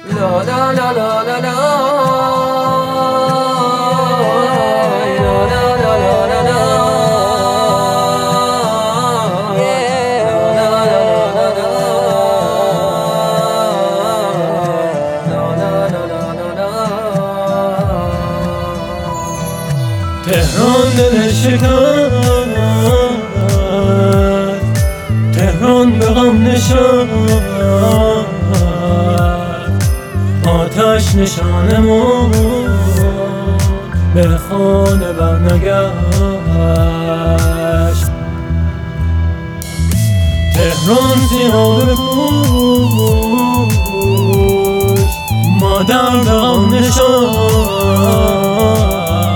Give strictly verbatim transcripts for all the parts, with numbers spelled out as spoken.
لا لا لا لا لا لا تهران دل شکن، تهران به غم نشان، آتش نشانمون به خانه برنگشت. تهران سیاه بپوش، مادر به غم نشان،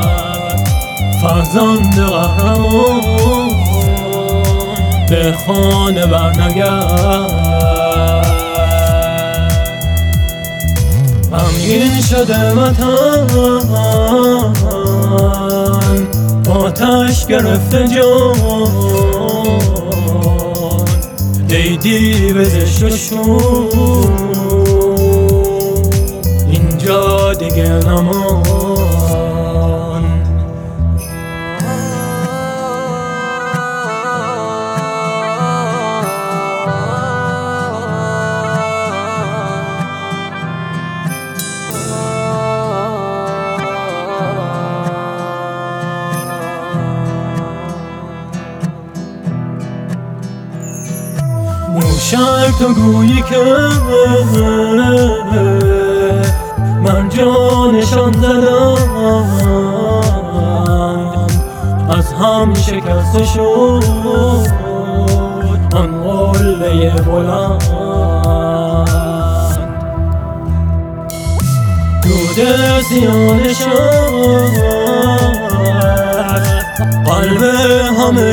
فرزند قهرمان به خانه برنگشت. غمگین شده وطن، آتش گرفته جان، دیدی به زشت و شور اینجا دیگه نمان. موشک تو گویی که من جانشان زدم، از هم شکسته شد آن قله بلند. دود سیانشان قلب همه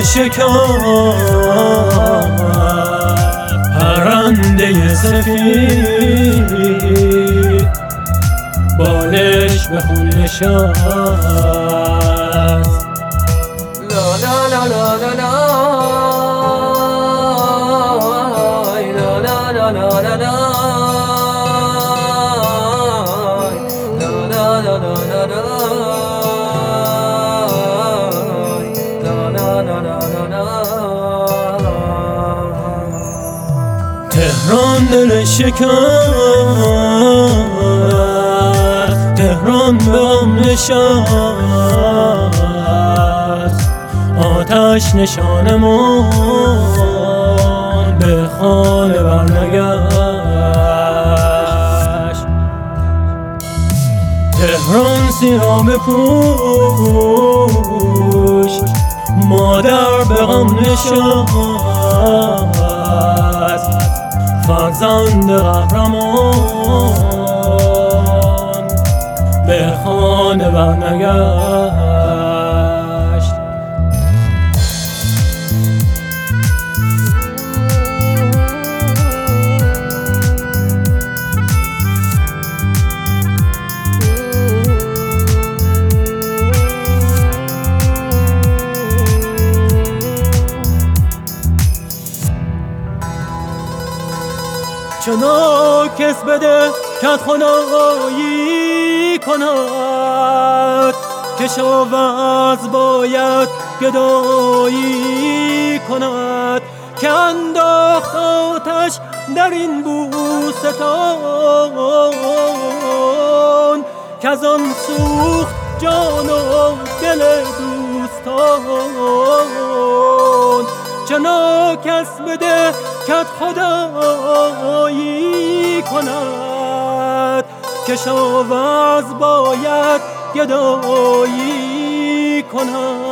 شکست، پرنده سفید بالش به خون نشست. لا لا لا لا لا لا لا لا لا لا لا تهران دل شکست، تهران به غم نشست، آتش نشانمون به خانه برنگشت. تهران سیاه بپوش، مادر به غم نشست، فرزند قهرمان به خانه برنگشت. چنان کس بده کت خدایی کند، کشاورز باید گدایی کند، که انداخت آتش در این بوستان، که از آن سوخت جان و دل دوستان. چنان کس بده کت خدایی کند، کشاورز باید گدایی کند.